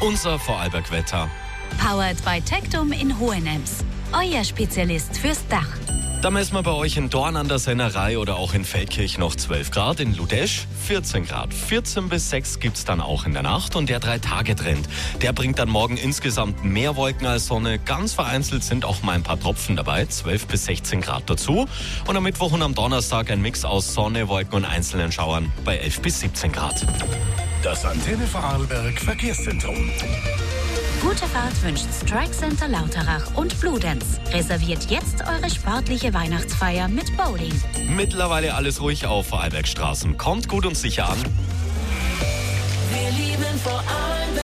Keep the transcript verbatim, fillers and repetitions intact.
Unser Vorarlberg-Wetter. Powered by Tectum in Hohenems. Euer Spezialist fürs Dach. Da messen wir bei euch in Dorn an der Sennerei oder auch in Feldkirch noch zwölf Grad, in Ludesch vierzehn Grad. vierzehn bis sechs gibt es dann auch in der Nacht und der Drei-Tage-Trend, der bringt dann morgen insgesamt mehr Wolken als Sonne. Ganz vereinzelt sind auch mal ein paar Tropfen dabei, zwölf bis sechzehn Grad dazu. Und am Mittwoch und am Donnerstag ein Mix aus Sonne, Wolken und einzelnen Schauern bei elf bis siebzehn Grad. Das Antenne Vorarlberg Verkehrszentrum. Gute Fahrt wünscht Strike Center Lauterach und Bludenz. Reserviert jetzt eure sportliche Weihnachtsfeier mit Bowling. Mittlerweile alles ruhig auf Vorarlbergstraßen. Kommt gut und sicher an. Wir lieben Vorarlberg.